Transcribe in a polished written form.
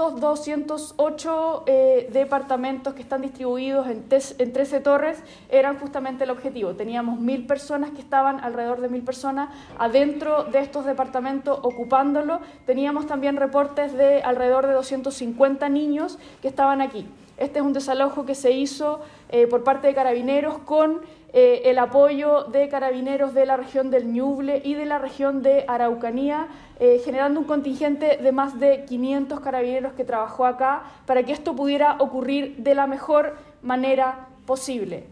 estos 208 departamentos que están distribuidos en 13 torres eran justamente el objetivo. Teníamos 1.000 personas que estaban, alrededor de 1.000 personas, adentro de estos departamentos ocupándolo. Teníamos también reportes de alrededor de 250 niños que estaban aquí. Este es un desalojo que se hizo por parte de Carabineros con el apoyo de Carabineros de la región del Ñuble y de la región de Araucanía, generando un contingente de más de 500 carabineros que trabajó acá para que esto pudiera ocurrir de la mejor manera posible.